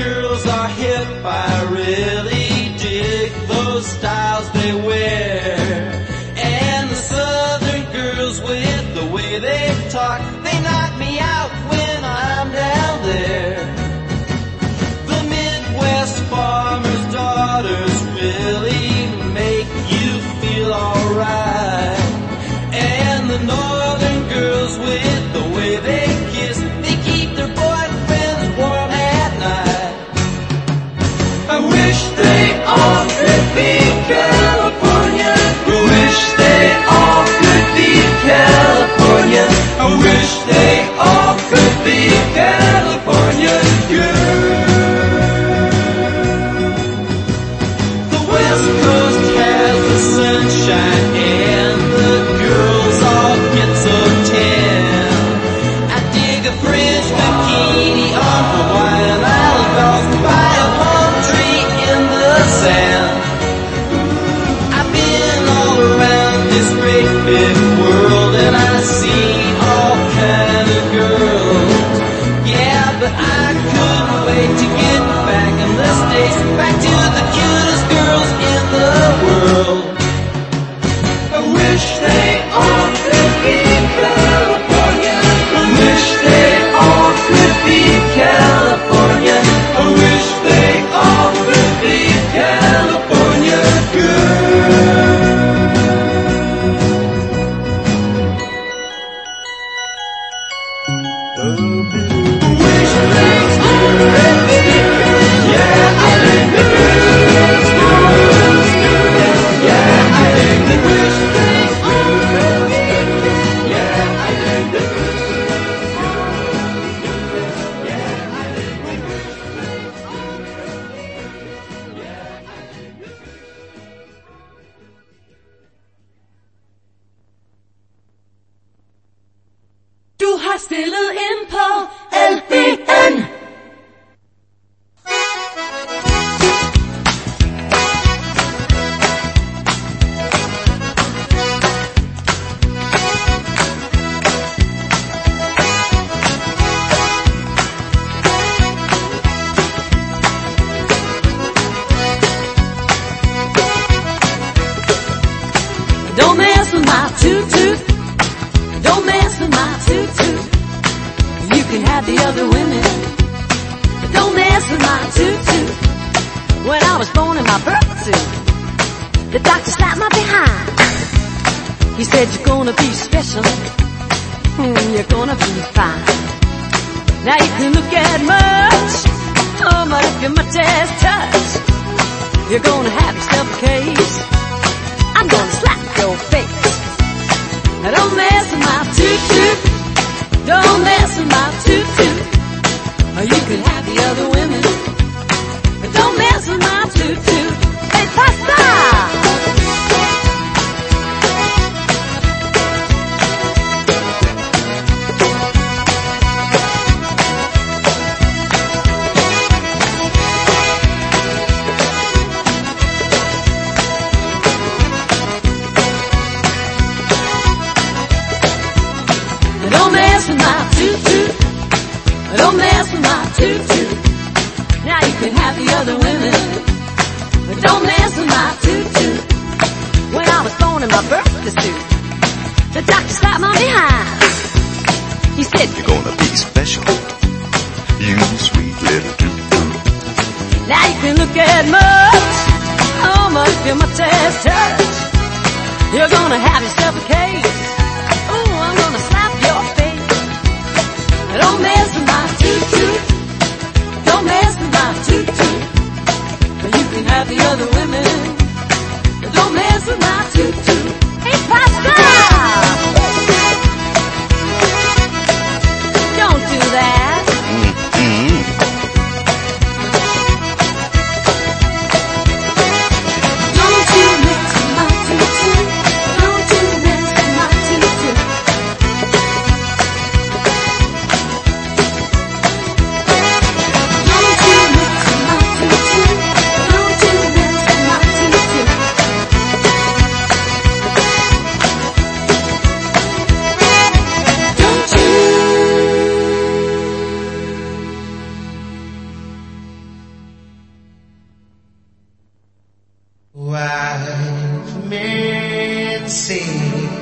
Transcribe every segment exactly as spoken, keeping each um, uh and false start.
girls are hip, I really dig those styles they wear. And the southern girls with the way they talk, they knock me out when I'm down there. The Midwest farmers' daughters really make you feel alright. And the northern girls with the way they kiss, they keep their boyfriends warm at night. I wish they all could be California. I wish they all could be California. I wish they all could be California girls. The West Coast has the sunshine and the girls all get so tan. I dig a French bikini on Hawaiian Island by a palm tree in the sand. I've been all around this great big world and I see all kind of girls. Yeah, but I couldn't wait to get back in the States, back to the cutest girls in the world. I wish they all could be California. I wish they all could be California. I wish they all could be California girls. I wish they all could be, yeah, I think the girls, girls, girls, yeah, I think the wish they all could be, yeah, I think the girls, girls, girls, yeah, I think the wish they all could be, yeah, I think the girls. Du har stillet ind på L B N. Don't mess with my toot-toot. Don't mess with my toot-toot. You can have the other women, but don't mess with my toot-toot. When I was born in my birth suit, the doctor slapped my behind. He said, you're gonna be special, mm, you're gonna be fine. Now you can look at much, oh, but if you much as touch, you're gonna have yourself a case. I'm gonna slap your face. Now don't mess with my toot-toot. Don't mess with my toot-toot. Or you can have the other women, but don't mess with my toot-toot. Hey, pasta! Don't mess with my toot-toot. Don't mess with my toot-toot. Now you can have the other women, but don't mess with my toot-toot. When I was born in my birthday suit, the doctor slapped my behind. He said, you're gonna be special, you sweet little toot-toot. now you can look at much, oh, but if you much as touch, you're gonna have yourself a case. Oh, I'm gonna slap your face. Don't mess with my toot-toot. Don't mess with my toot-toot. You can have the other women, but don't mess with my toot-toot. Hey, pasta! Don't do that. Mm-hmm. Don't you mess with my toot-toot. Don't you mess with my say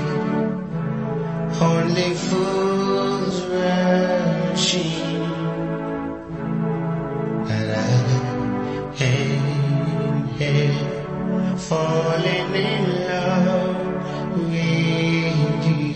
only fools rushing, and I ain't here falling in love with you.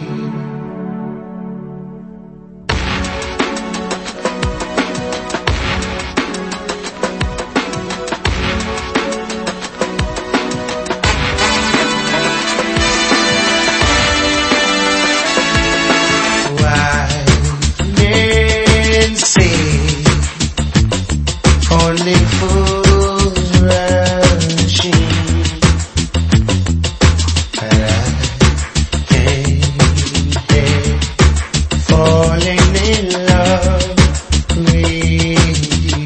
Only fools rushing, but I ain't here falling in love with you.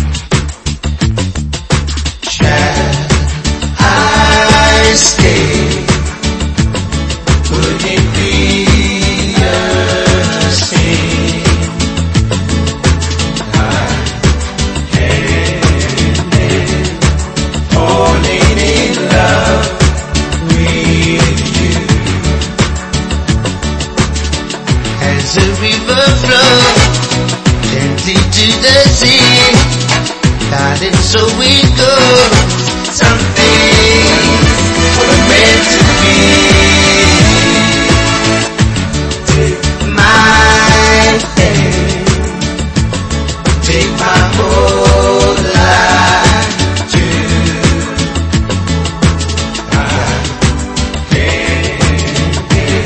Shall I stay? Would it be a sin? The river flows gently to the sea, darling, so we go. Some things were meant to be. Take my hand, take my whole life too. I can't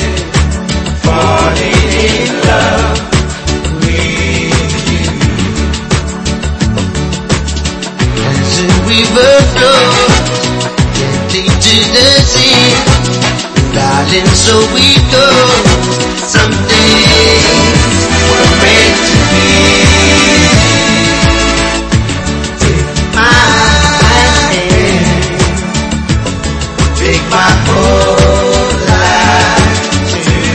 falling in love with you. As the river flows gently to the sea, darling, so we go. Some things were meant to be. Take my hand, take my whole life too.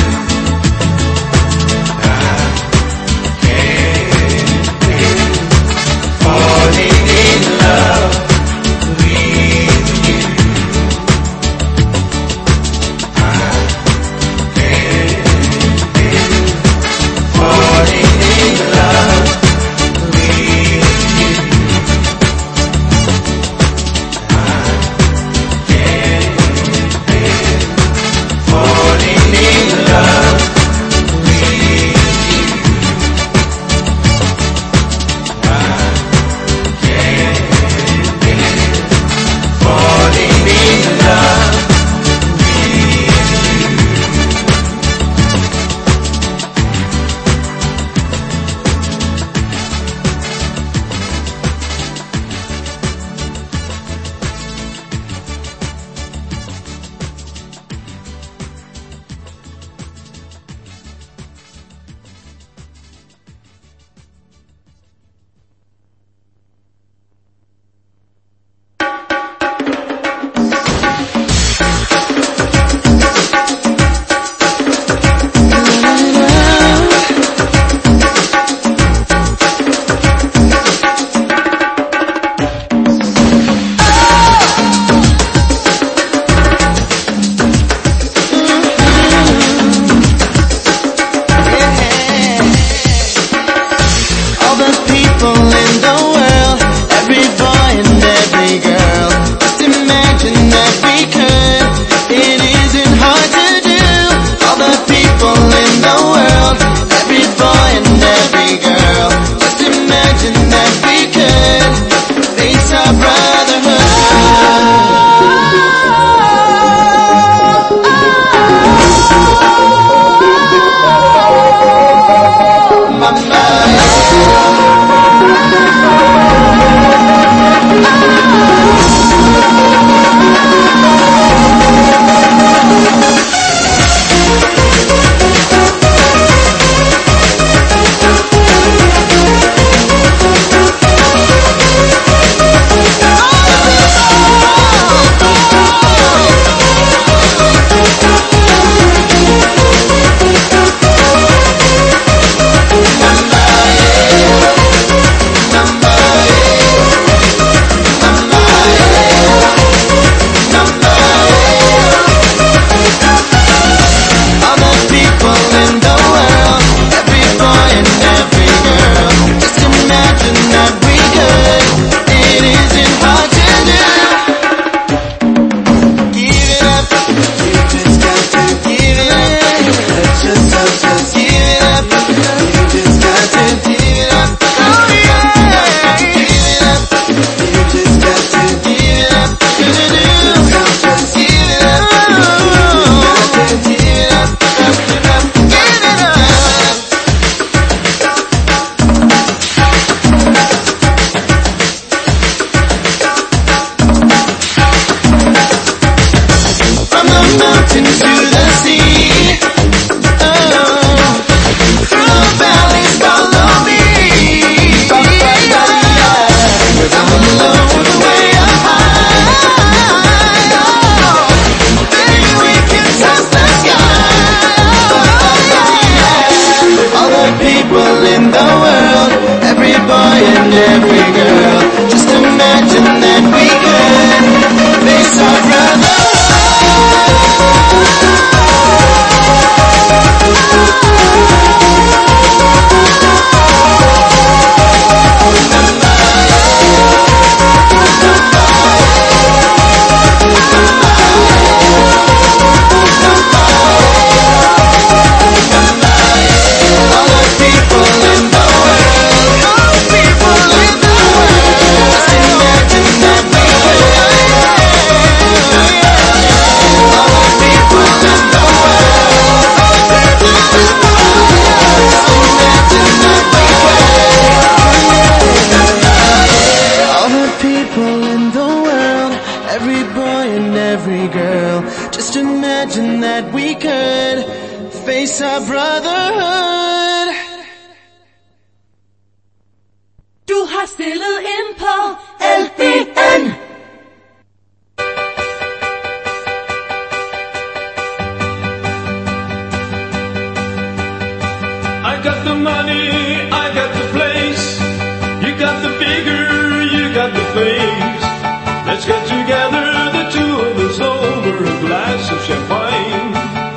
Falling in love with you. I the mountains to the sea. Oh, through the valleys follow me. I'm alone the way up high. Oh, baby, we can touch the sky. All the people in the world, every boy and every girl, just imagine that we could face our brother. Our brotherhood. Du har stillet ind på L B N. I got the money, I got the place. You got the figure, you got the face. Let's get together, the two of us, over a glass of champagne.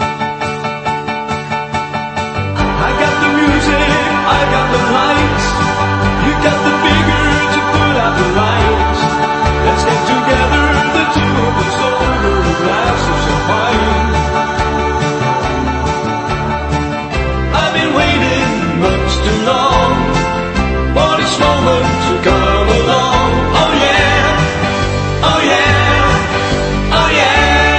I got the lights, you got the figure to put out the lights. Let's get together, the two of us, over a glass of champagne. I've been waiting much too long for this moment to come along. Oh yeah, oh yeah, oh yeah.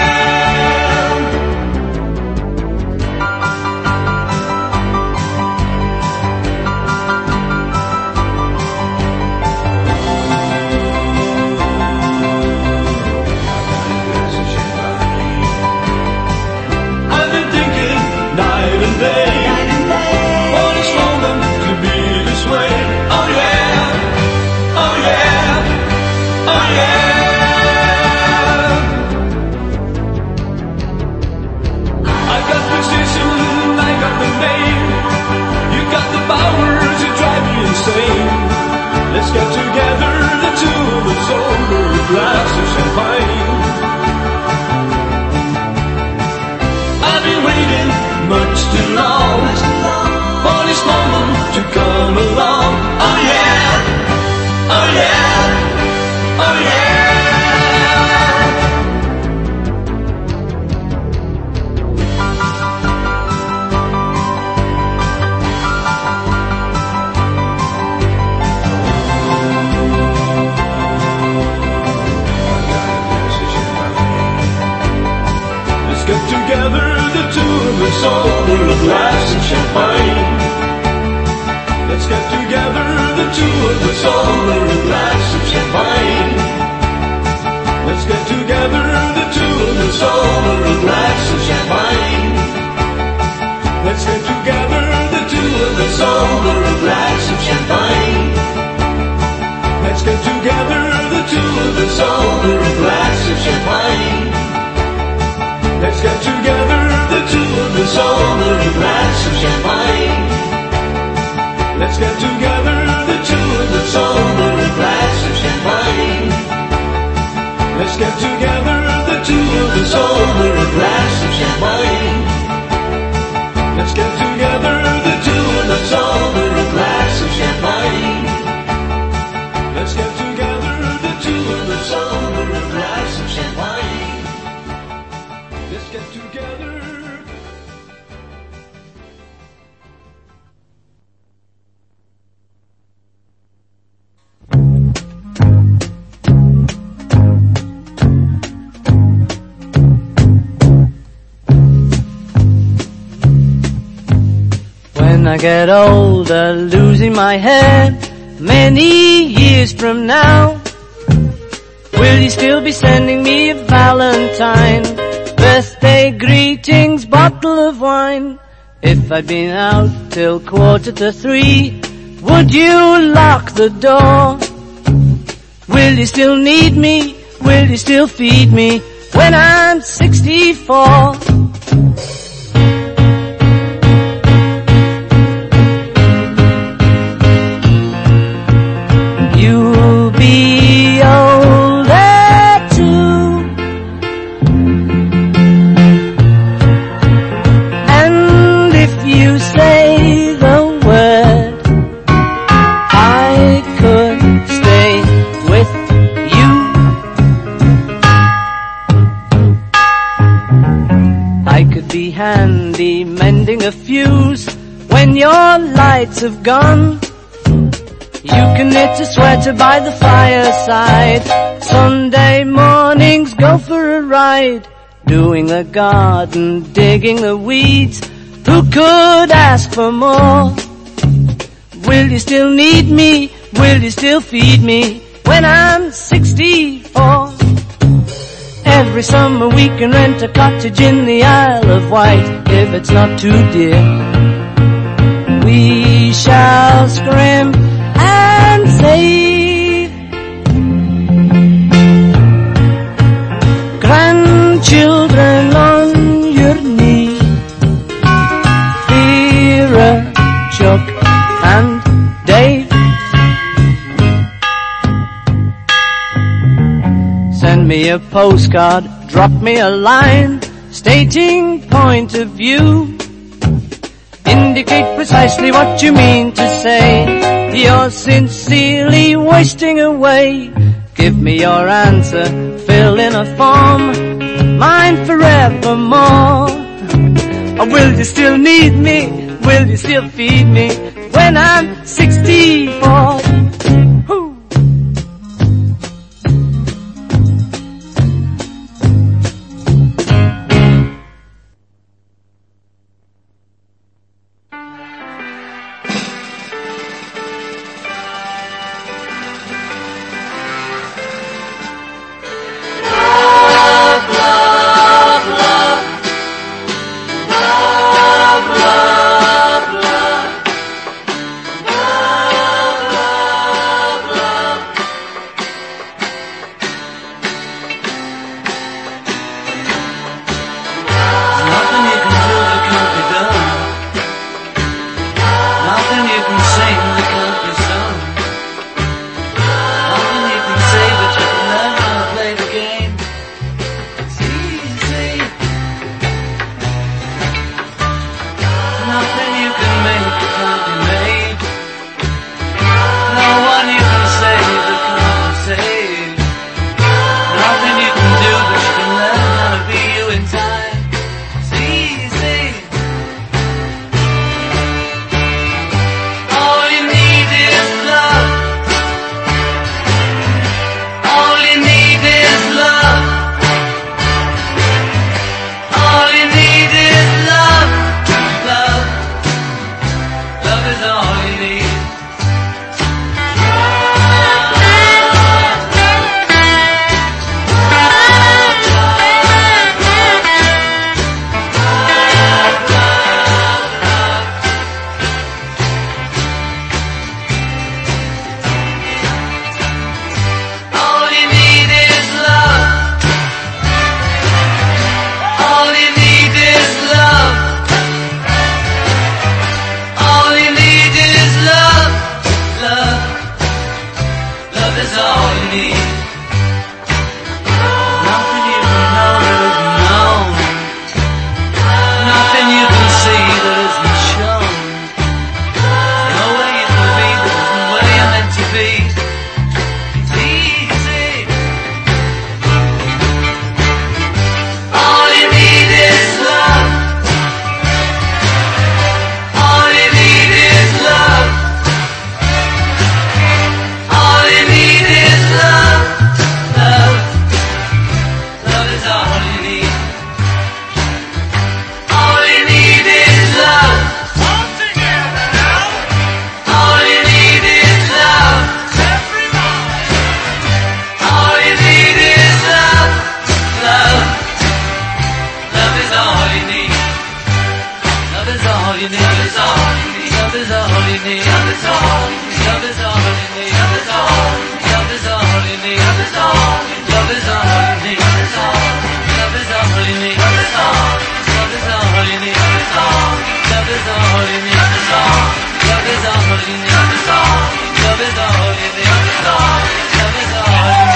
Let's get together, the two of us, over a glass of champagne. I've been waiting much too long for this moment to come along. Oh yeah, oh yeah, oh yeah. Over a glass of champagne. Let's get together, the two of us, over a glass of champagne. Let's get together, the two of us, over a glass of champagne. Let's get together, the two of us, over a glass of champagne. Let's get together, the two of us, over a glass of champagne. Let's get together, the two of us, over a glass of champagne. Let's get together, the two of us, over a glass of champagne. Let's get together, the two of us, over a glass of champagne. Let's get together, the two of us, over a glass of champagne. Let's get together, the two of us, over a glass of champagne. Let's get together. When I get older, losing my head, many years from now, will you still be sending me a Valentine? Birthday say greetings, bottle of wine. If I'd been out till quarter to three, would you lock the door? Will you still need me? Will you still feed me when I'm sixty-four? You'll be older too, and if you say the word, I could stay with you. I could be handy mending a fuse when your lights have gone. You can knit a sweater by the fireside. Sunday mornings go for a ride, doing the garden, digging the weeds. Who could ask for more? Will you still need me? Will you still feed me when I'm sixty-four? Every summer we can rent a cottage in the Isle of Wight, if it's not too dear. We shall scrimp and save. Grandchildren on your knee, Vera, Chuck and Dave. Send me a postcard, drop me a line, stating point of view. Indicate precisely what you mean to say. You're sincerely wasting away. Give me your answer, fill in a form, mine forevermore. Or will you still need me? Will you still feed me when I'm sixty-four? Woo. is all you need. Love is all you need. Love is all you need. Love is all. Love is all you need. Love is all. Love is all you need. Love is all. Love is all you need. Love is all. Love is all you need. Love is all. Love is all you need. Love is all. Love is all you need. Love is all. Love is all you need. Love is all. Love is all you need. Love is all. Love is all you need.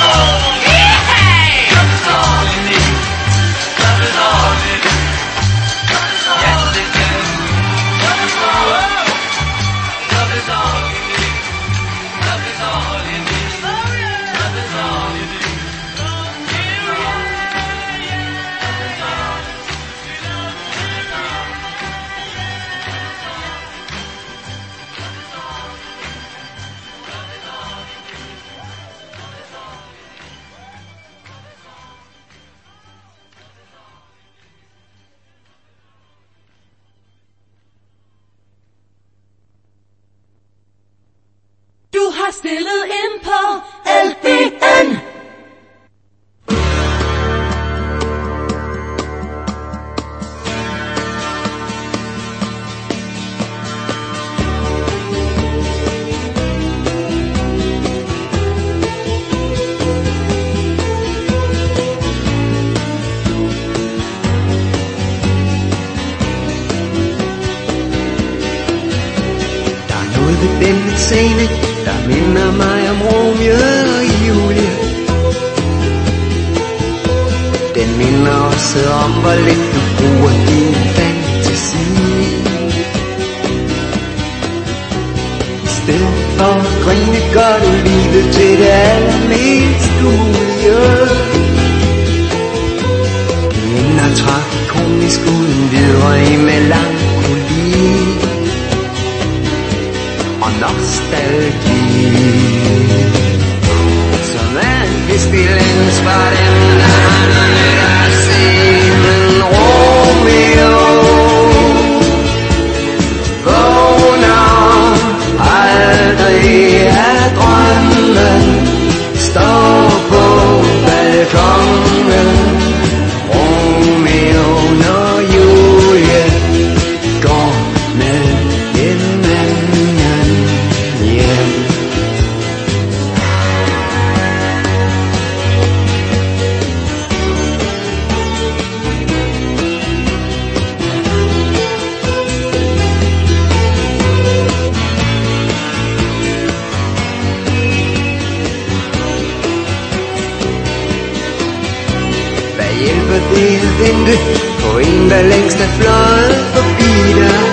Love is all you need. Love is all you need. Yes, it is. Love is all. Love is all you need. Love is all you need. Love is all you need. Du har stillet ind på L B N. Der er noget ved denne scene, der minder mig om Romeo og Julie. Den minder også om, hvor lidt du bruger din fantasi. I stedet for at grine, gør du livet til det allermest umulige. Det minder tragikomisk uden videre i melankoli og nostalgi. Som er en bestillings for dem, der har noget at se. Men Romeo vågner aldrig af drømmen, står på balkongen. Romeo, når Julie går med en anden hjem. Hvad hjælper det at vente på en, der længst er fløjet forbi dig?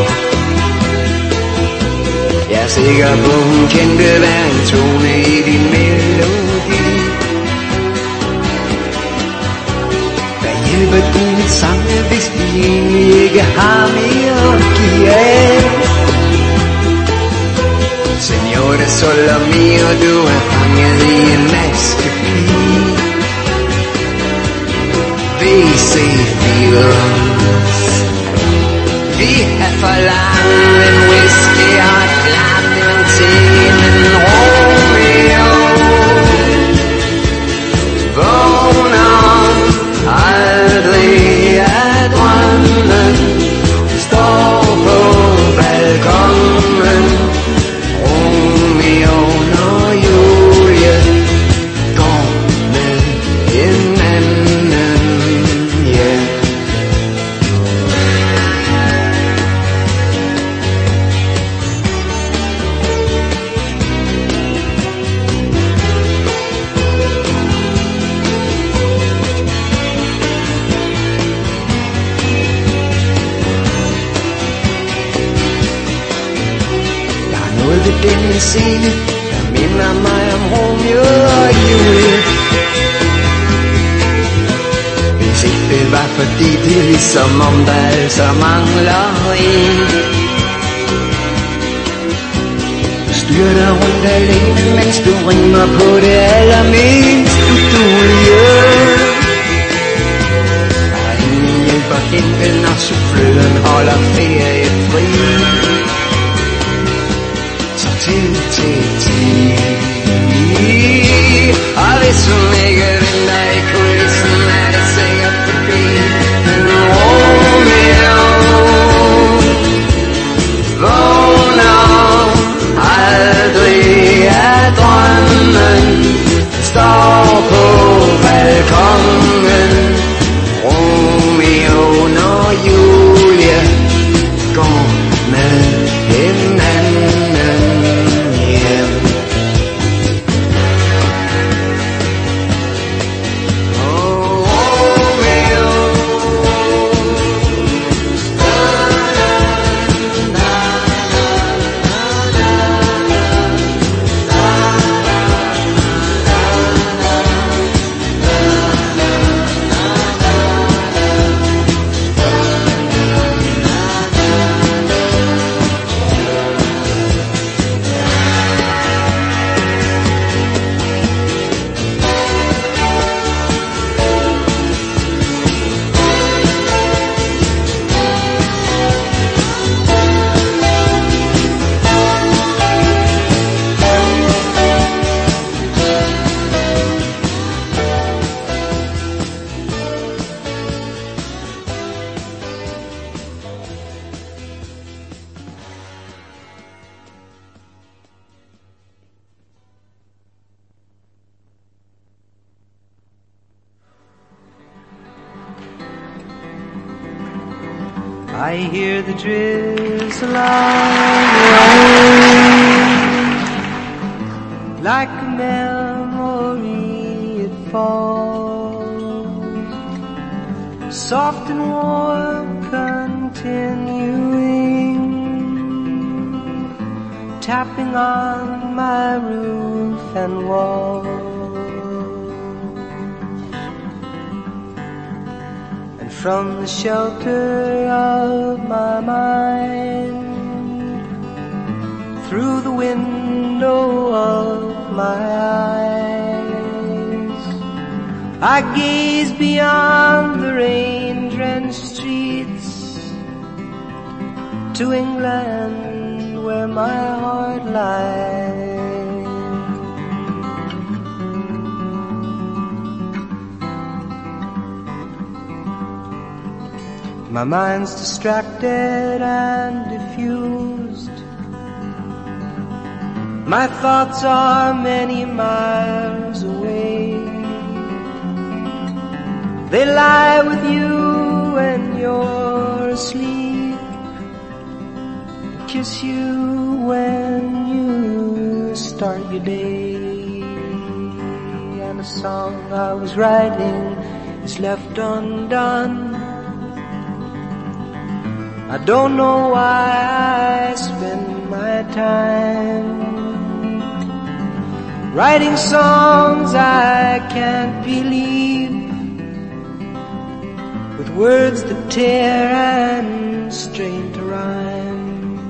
Jeg er sikker på, hun kendte hver en tone i din melodi. Hvad hjælper dine sange, hvis vi egentlig ikke har mere at give af? Senora Solomio, du er fanget i en maskepige. V C Fields, vi har forlangt en whisky og et glas clementin. Men Romeo vågner aldrig af drømmen, står på balkongen. Romeo, når Julie går med en anden hjem. Der er noget ved denne scene, der minder mig om Romeo og Julie. Hvis ikke det var fordi det er ligesom om der altså mangler en. Du styrter rundt alene, mens du rimer på det allermest uduelige. Der er ingen hjælp at hente, når souffløren holder ferie fri. Så til til til. Og hvis hun ikke venter i kulissen, er det sikkert forbi. Men Romeo I hear the drizzle of rain. Like a memory it falls, soft and warm, continuing, tapping on my roof and wall. And from the shelter of my mind, through the window of my eyes, I gaze beyond the rain-drenched streets to England, where my heart lies. My mind's distracted and diffused. My thoughts are many miles away. They lie with you when you're asleep, kiss you when you start your day. And a song I was writing is left undone. I don't know why I spend my time writing songs I can't believe, with words that tear and strain to rhyme.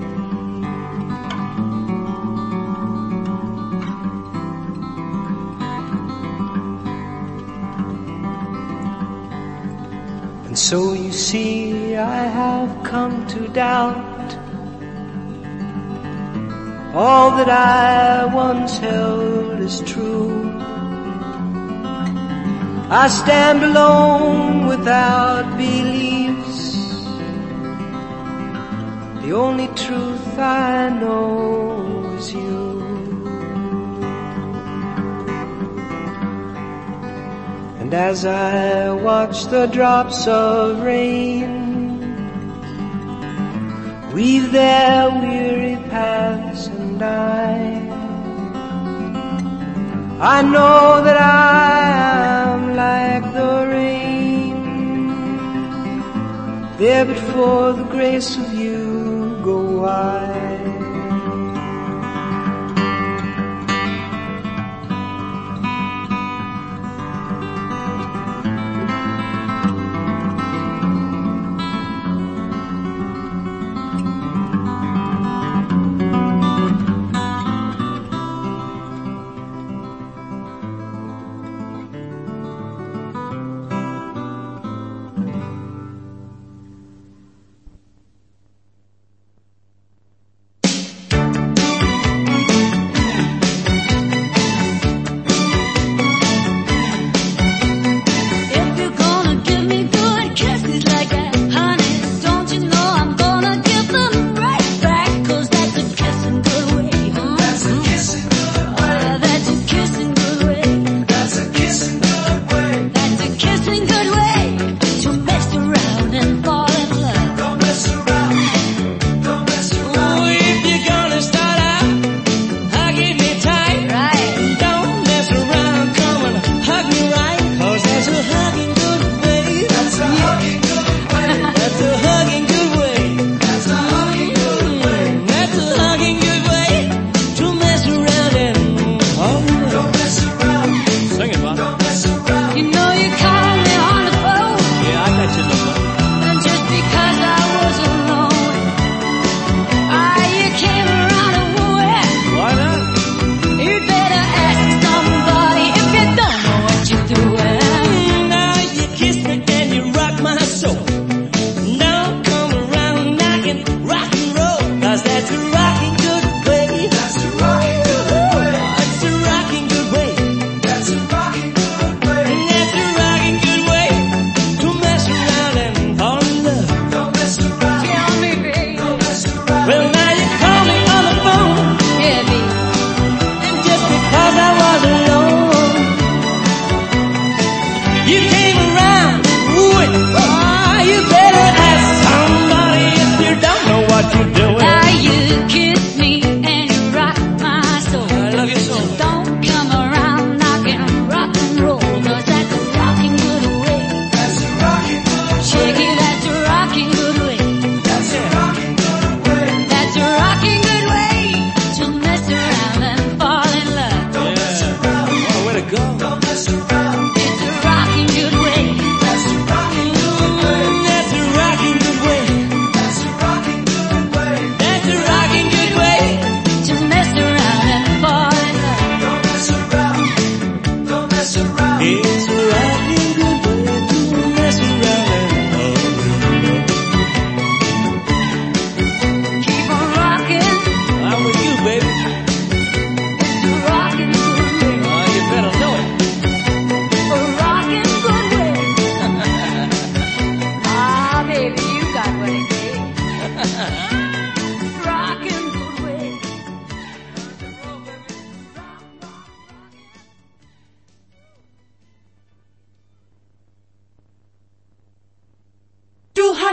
And so you see, I have come to doubt all that I once held as true. I stand alone without beliefs. The only truth I know is you. And as I watch the drops of rain weave their weary paths and I, I know that I am like the rain. There but for the grace of you go I.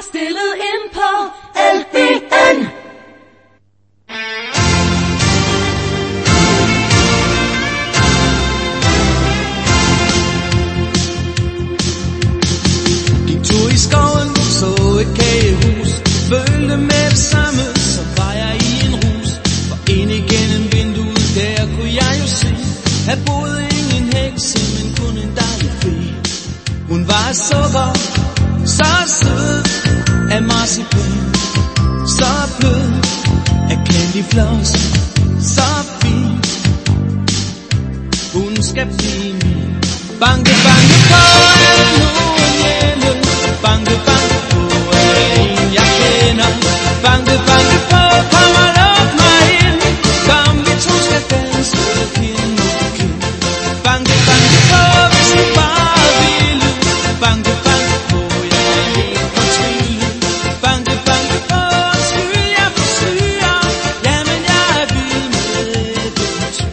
stillet ind på L B N. Gik tur i skoven, så et kagehus. Følte med det samme, så var jeg i en rus. For ind igennem vinduet, der kunne jeg jo se. Her boede ingen hekse, men kun en dejlig fe. Hun var af sukker, så sød af marcipan, så blød af candyfloss, så fin. Hun skal blive min. Banke, banke på, er der nogen hjemme? Banke, banke på, er der en jeg kender? Banke, banke på, kom og luk mig ind. Kom, vi to skal danse kind mod kind. Banke, banke på, hvis du bare ville. Banke, banke på, jeg er helt fortvivlet. Banke, banke på, undskyld, jeg forstyrrer. Jamen, jeg er vild med eventyr.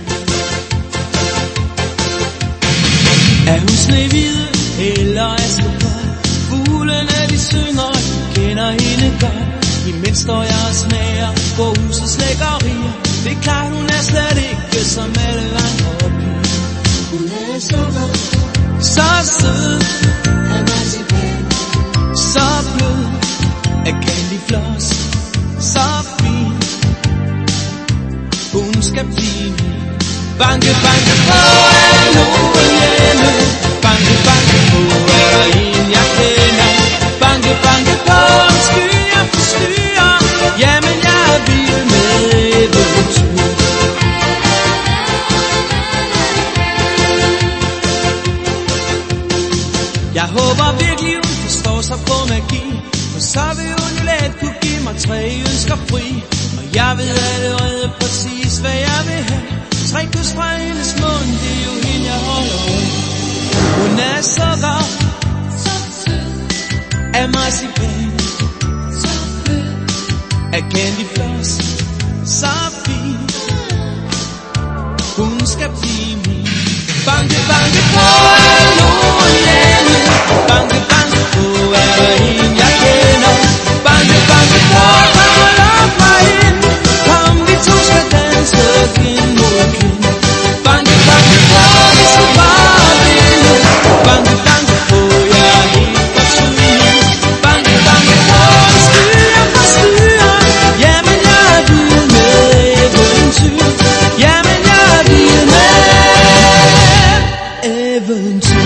Er hun snehvide eller Askepot? Fuglene de synger, de kender hende godt. Imens står jeg og smager på husets lækkerier. Det er klart, hun er slet ikke som alle andre piger. Hun er sukker, så sød af marcipan, så blød af candyfloss, så fin. Hun skal blive min. Banke, banke på, er der nogen hjemme? Banke, banke på, er der en jeg kender? Banke, banke på, undskyld, jeg forstyrrer. Jamen, jeg er vild med eventyr. Jeg håber virkelig, hun forstår sig på magi, for så vil hun jo let kunne give mig tre ønsker fri. Og jeg ved allerede præcis, hvad jeg vil have. Tre kys fra hendes mund, det er jo hende, jeg holder af. Hun er sukker, så sød af marcipan, så blød af candyfloss, så fin. Hun skal blive min. Banke, banke på, er der nogen hjemme? Banke, banke på, er der en jeg kender? Banke, banke på, kom og luk mig ind. Kom, vi to skal danse kind mod kind. Banke, banke på, hvis du bare ville. Banke, banke på, jeg er helt fortvivlet. Banke, banke på, undskyld, jeg forstyrrer. Jamen, jeg er vild med eventyr. Jamen, jeg er vild med eventyr.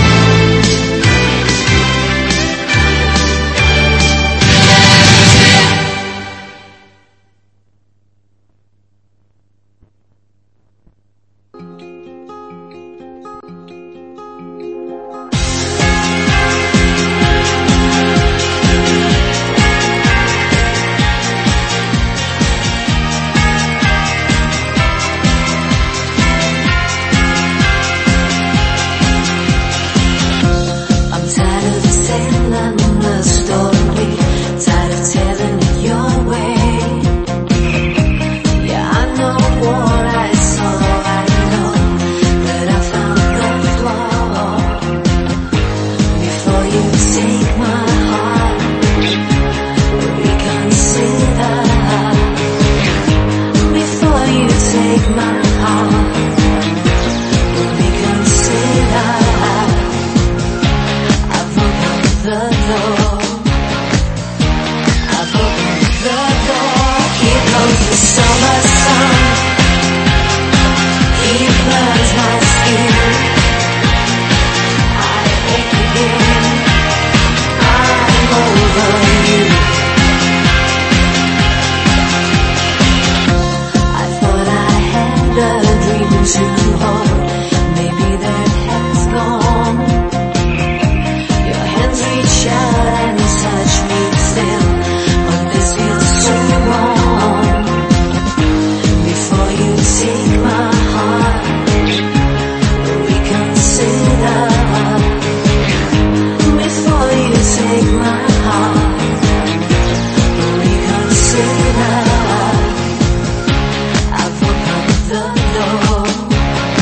I'm tired of saying the story, tired of telling it your way. Yeah, I know what I saw, I know that I found the flaw. Before you take my heart, reconsider. Before you take my heart, reconsider. I've opened the door. I've opened the door. Here comes the summer sun. He burns my skin. I ache again. I'm over you. I thought I had a dream to hold. Maybe that has gone. Your hands reach out and touch me still, but this feels so wrong. Before you take my heart, reconsider. Before you take my heart, reconsider. I've opened the door.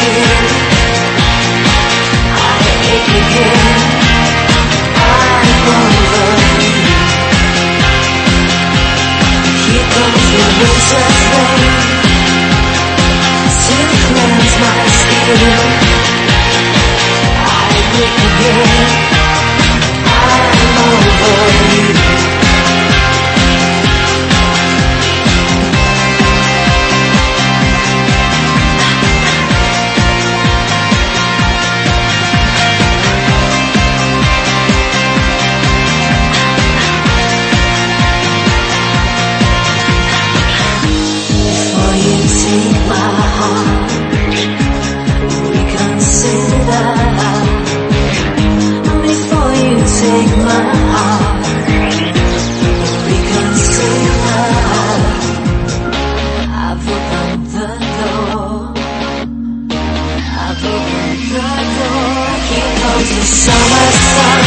skin. I ache again. I'm over you. Here comes the winter rain to cleanse my skin. I ache again. I'm over you. Take my heart, reconsider. Before you take my heart, reconsider. I've opened the door. I've opened the door. Here comes the summer sun.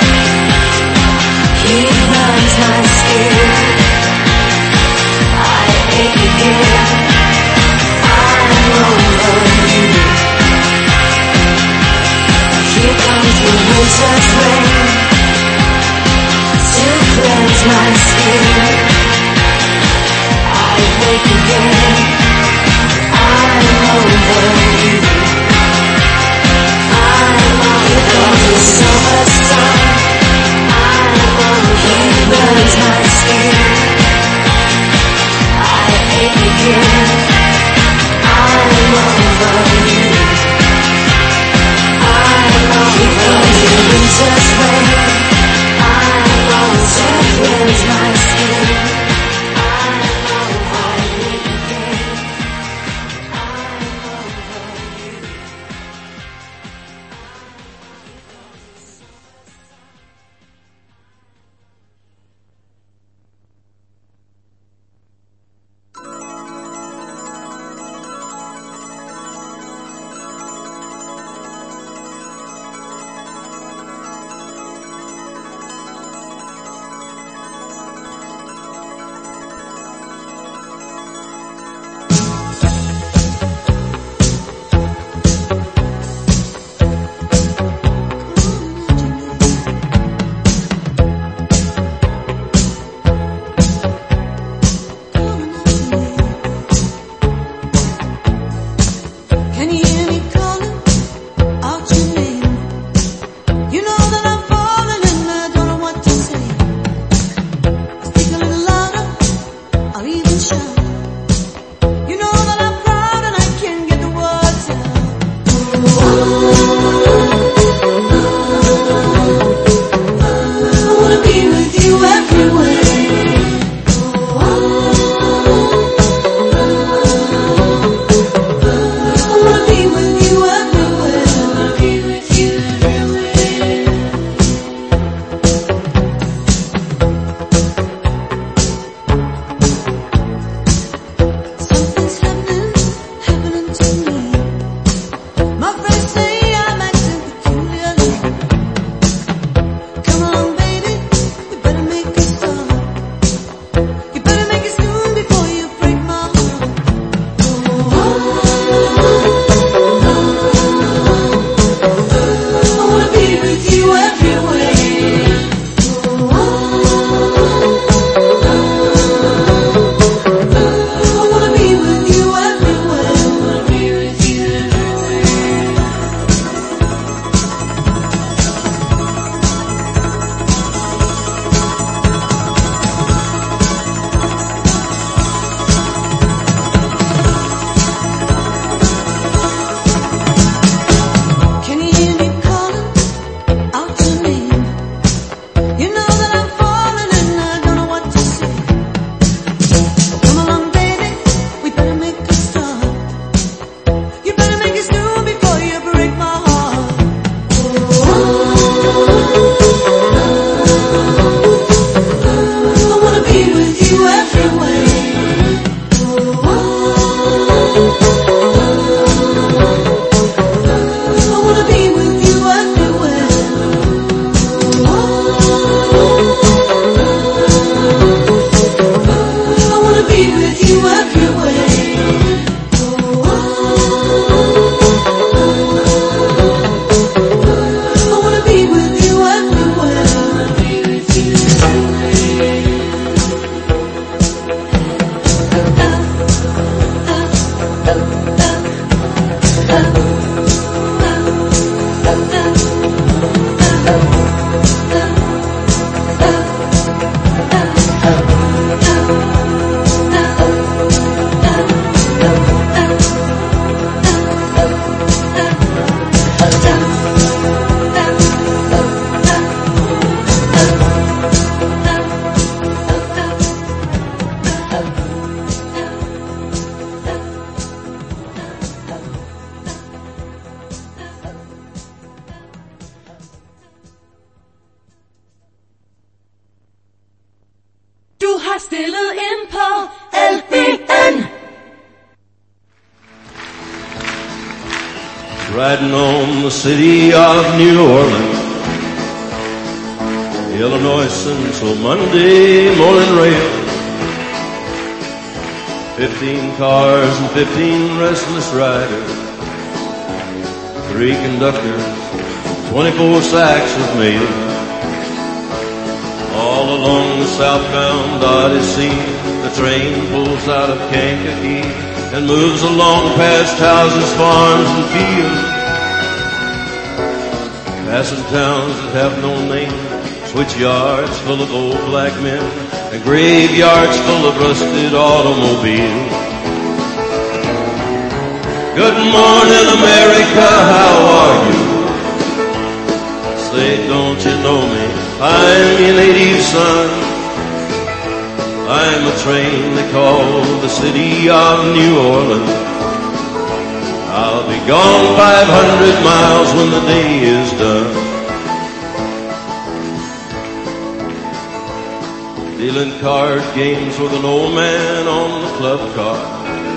He burns my skin. I ache again. Here comes the winter rain Bill and Paul, L B N. Riding on the city of New Orleans, Illinois Central Monday morning rail. Fifteen cars and fifteen restless riders, three conductors, twenty-four sacks of mail. All along the southbound Odyssey, the train pulls out of Kankakee and moves along past houses, farms, and fields, passing towns that have no name, switch yards full of old black men, and graveyards full of rusted automobiles. Good morning, America, how are you? Say, don't you know me? I'm your native son. I'm a train they call the city of New Orleans. I'll be gone five hundred miles when the day is done. Dealing card games with an old man on the club car.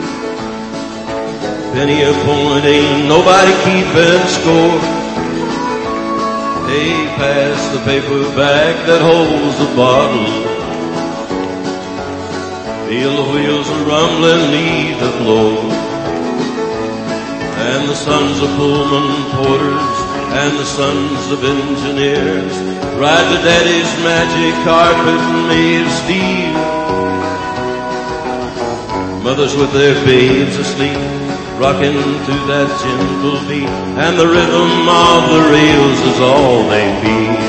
Penny a point, ain't nobody keeping score. Hey, pass the paper bag that holds the bottle. Feel the wheels are rumbling neath the floor. And the sons of Pullman porters and the sons of engineers ride to daddy's magic carpet made of steel. Mothers with their babes asleep, rocking to that gentle beat, and the rhythm of the rails is all they feel.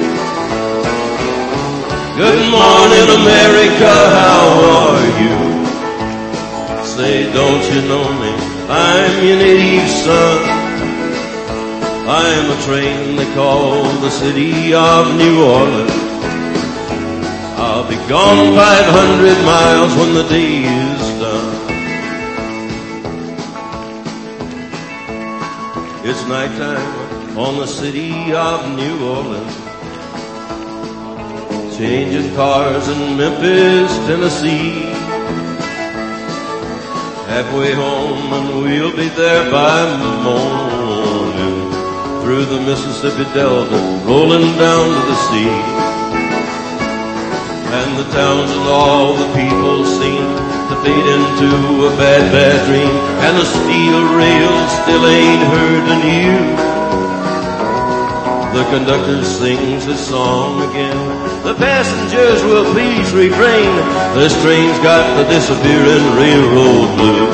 Good morning, America, how are you? Say, don't you know me? I'm your native son. I'm a train they call the city of New Orleans. I'll be gone five hundred miles when the day is done. It's nighttime on the city of New Orleans. Changing cars in Memphis, Tennessee. Halfway home and we'll be there by morning. Through the Mississippi Delta, rolling down to the sea. And the towns and all the people seem to fade into a bad, bad dream. And the steel rails still ain't heard anew. The conductor sings this song again. The passengers will please refrain. This train's got the disappearing railroad blues.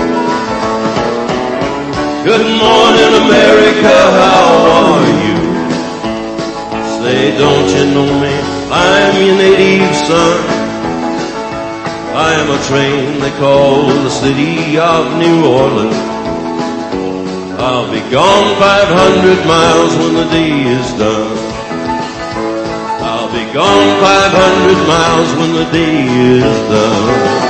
Good morning, America, how are you? Say, don't you know me? I'm your native son. I am a train they call the city of New Orleans. I'll be gone five hundred miles when the day is done. I'll be gone five hundred miles when the day is done.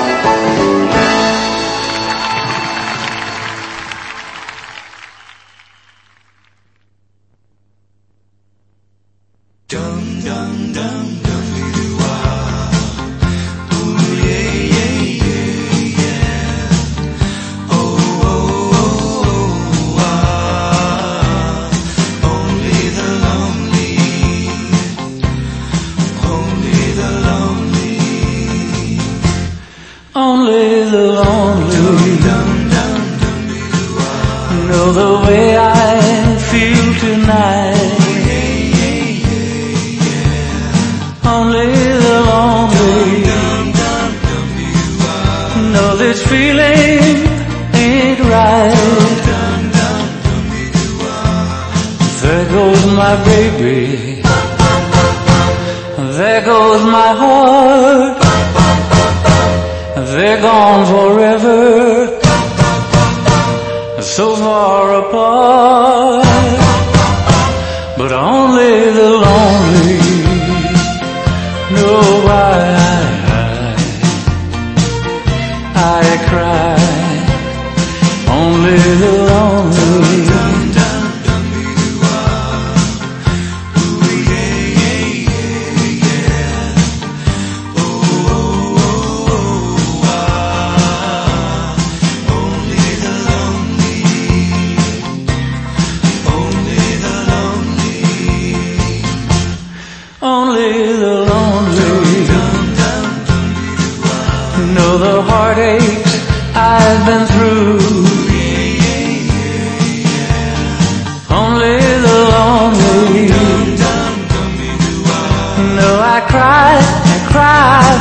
Oh,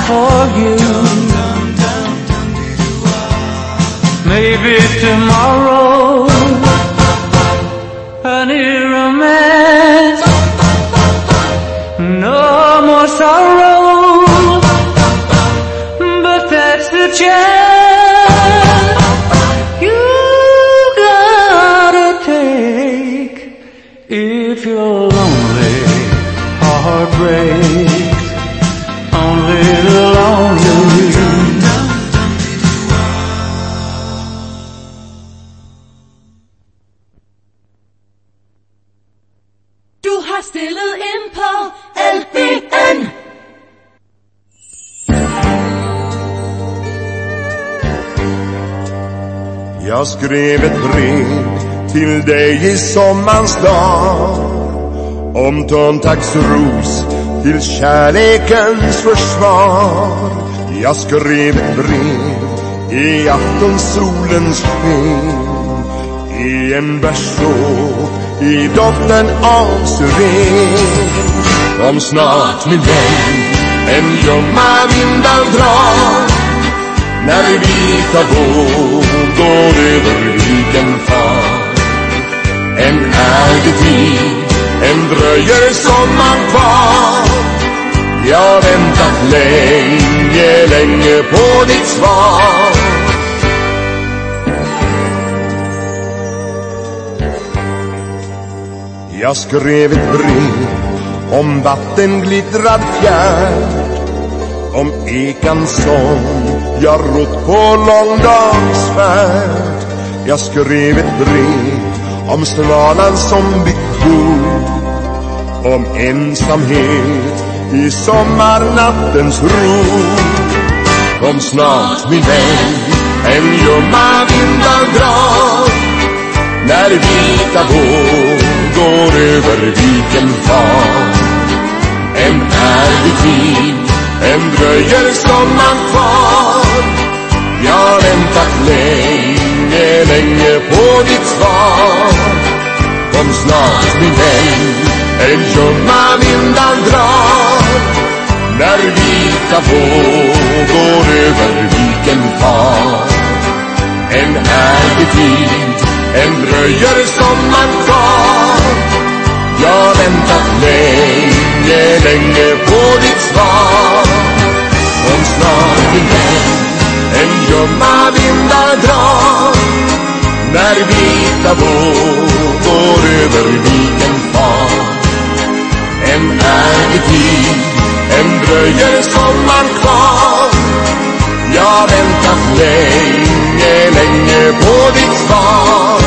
for you. Maybe tomorrow a new romance, no more sorrow, but that's the chance you gotta take if you're lonely. Heart breaks, only the lonely. Du har stillet ind på L B N. Jag skrev ett brev till dig i sommarens dag, omtönd taxros till kärlekens försvar. Jag skrev ett brev i aftonsolens sken, i en bärsåt, i doften av syren. Kom snart min vän, en ljumma vindar drar, när vita våg går över viken far. En ärlig tid, en dröjer sommar kvar. Jag väntat länge, länge på ditt svar. Jag skrev ett brev om vattenglittrad fjärd, om ekans sång jag rott på långdagsfärd. Jag skrev ett brev om svalan som byggt bo, om ensamhet i sommarnattens ro. Kom snart min vän, en ljumma vindar drar, när vita våg går över viken far. En ärlig tid, en dröjer sommar kvar. Jag väntat länge, länge på ditt svar. Kom snart min vän, en ljumma vindar drar, när vita våg går över viken far. En ärlig tid, en dröjer sommar kvar. Jag väntat länge, länge på ditt svar. Kom snart min vän, en ljumma vindar drar, när vita våg går över viken far. En ärlig tid, en dröjer sommar kvar. Jag väntat länge, länge på ditt svar.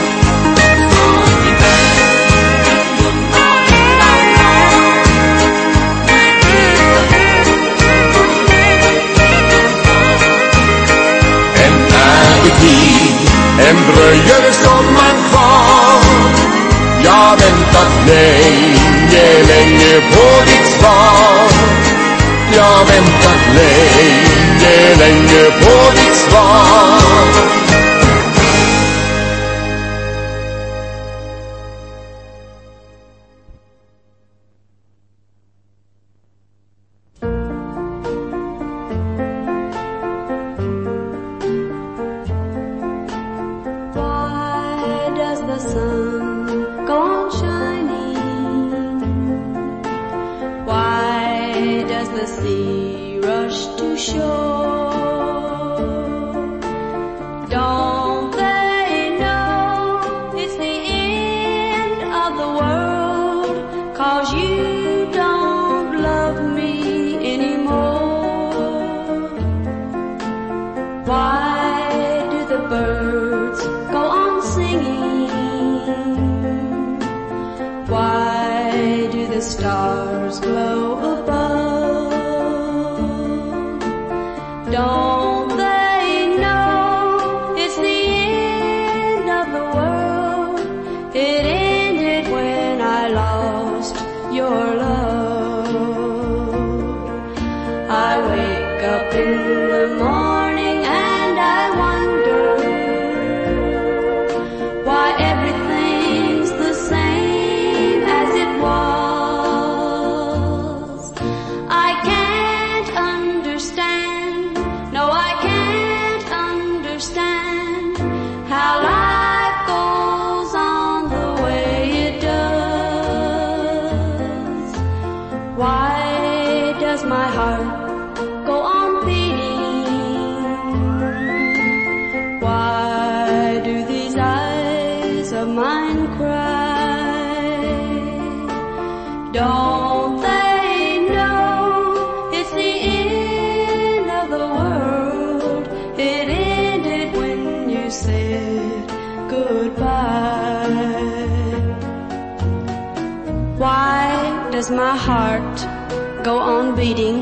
En dröjer sommar kvar. Jag väntat länge, länge på ditt svar. Jag väntat länge, länge på ditt svar. Everything's the same as it was. said goodbye. Why does my heart go on beating?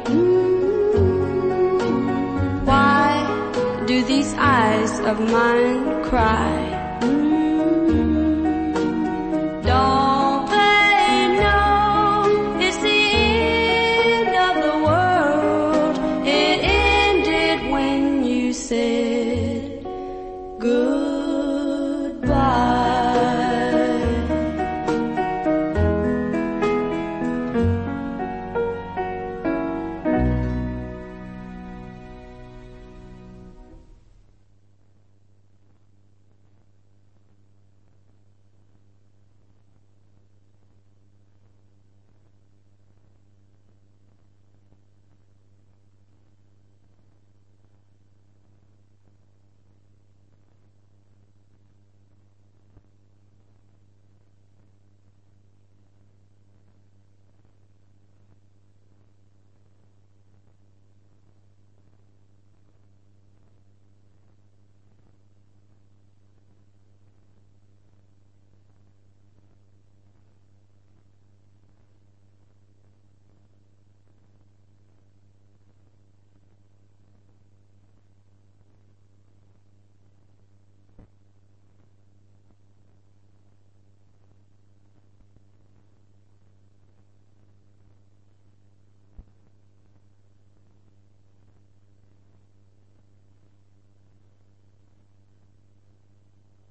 Why do these eyes of mine cry? Don't they know it's the end of the world? It ended when you said goodbye.